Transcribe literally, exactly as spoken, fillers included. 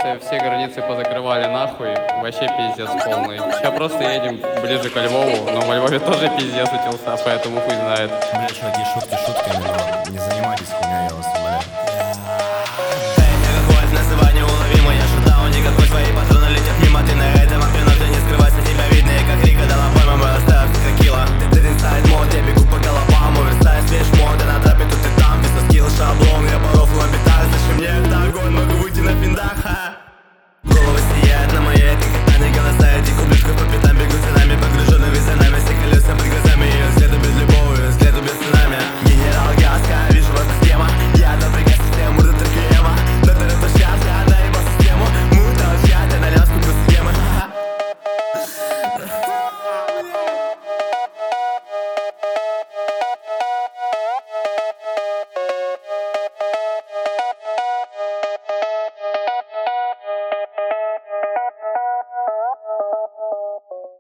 эвакуация, все границы позакрывали нахуй, вообще пиздец полный. Сейчас просто едем ближе к Львову, но во Львове тоже пиздец утился, поэтому хуй знает. Бля, чуваки, шутки шутками, но не занимайтесь хуйней.